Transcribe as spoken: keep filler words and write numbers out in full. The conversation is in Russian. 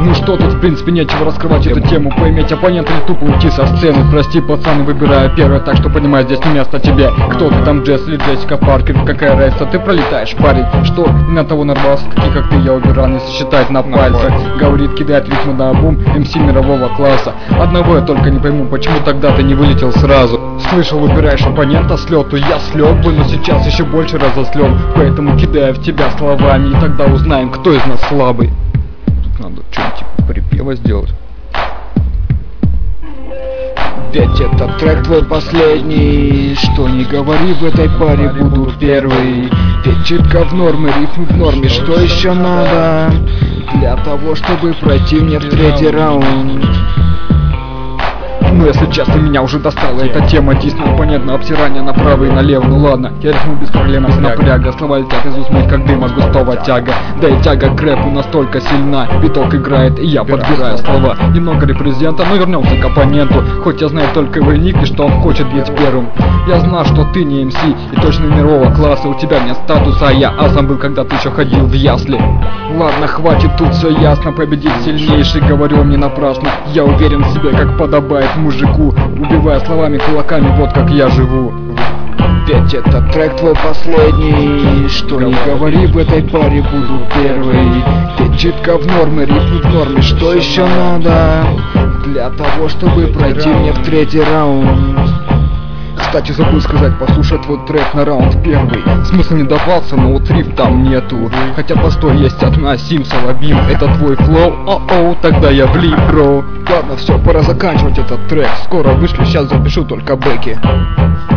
Ну что тут, в принципе, нечего раскрывать эту тему. Поиметь оппонента или тупо уйти со сцены. Прости, пацан, выбираю первое, так что понимаю, здесь не место тебе. Кто ты там, Джесс или Джессика Паркер? Какая разница, ты пролетаешь, парень. Что, не на того нарвался, такие как ты я убирал, не сосчитать на пальцах. Говорит, кидает ритмы на обум, эм си мирового класса. Одного я только не пойму, почему тогда ты не вылетел сразу. Слышал, выбираешь оппонента с лету, я слег бы, но сейчас еще больше разослен. Поэтому кидаю в тебя словами, и тогда узнаем, кто из нас слабый. Тут надо что-нибудь типа припева сделать. Ведь этот трек твой последний. Что не говори, в этой паре буду первый. Ведь читка в норме, рифм в норме. Что еще надо для того, чтобы пройти мне в третий раунд? Ну, если честно, меня уже достала эта тема. Действительно понятно, обсирание направо и налево. Ну ладно, я рифму без проблем, без напряга. Слова летят из уст моих, как дыма густого тяга. Да и тяга к рэпу настолько сильна. Биток играет, и я подбираю слова. Немного репрезента, но вернемся к оппоненту. Хоть я знаю только его ник и что он хочет быть первым. Я знал, что ты не эм си и точно мирового класса. У тебя нет статуса, а я асом был, когда ты еще ходил в ясли. Ладно, хватит, тут все ясно. Победить сильнейший, говорю не напрасно. Я уверен в себе, как подобает мужику, убивая словами, кулаками, вот как я живу. Ведь этот трек твой последний. Что не говори, в этой паре буду первый. Ведь читка в норме, рифм в норме. Что еще надо для того, чтобы пройти мне в третий раунд? Кстати, забыл сказать, послушай твой трек на раунд первый. Смысл не давался, но вот риф там нету. Хотя постой, есть одна Симса Лабим. Это твой флоу? О-оу, тогда я влип, бро. Ладно, все, пора заканчивать этот трек. Скоро вышлю, сейчас запишу только бэки.